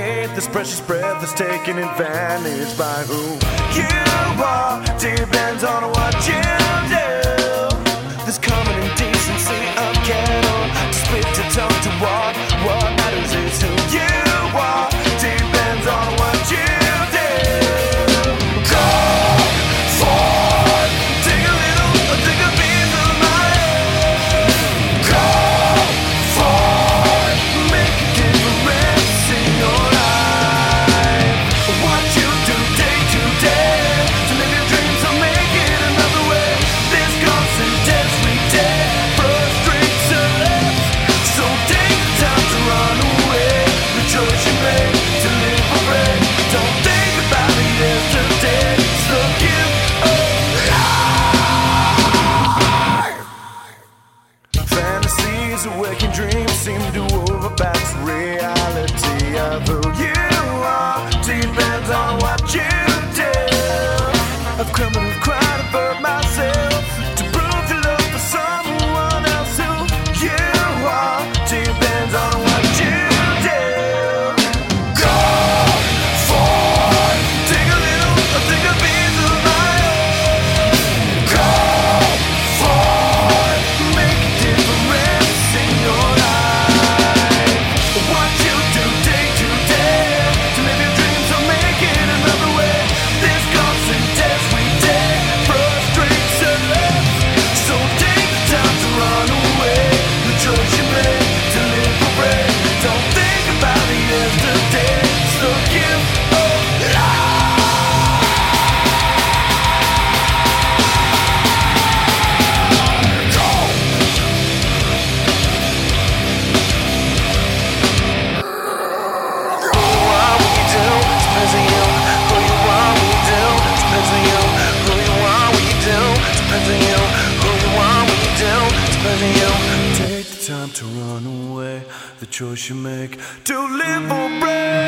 hate this precious breath that's taken advantage by who you are. Depends on what you do. This common indecency of cattle, to split to tongue to walk. What matters is who you are. Depends on what you do. Go forward, take a little, take a piece of my head. Go forward, make a difference in your life. What you do day to day to live your dreams or make it another way. This constant every day frustrates us. So take the time to run away. The choice you make to live or break. Don't think about it yesterday. So give alive. Fantasies, waking dreams seem to overpass reality of who you are. Depends on what you do. I've crumbled and cried and burned myself to prove your love for someone else who you are. Depends on what you do. Go forward, take a little, take a piece of my head. Go forward, make a difference in your life. What you do day to day to live your dreams or make it another way. This constant every day frustrates us. So take the time to run away. The choice you make to live or break. Don't think about it yesterday. So give take the time to run away. The choice you make to live or break.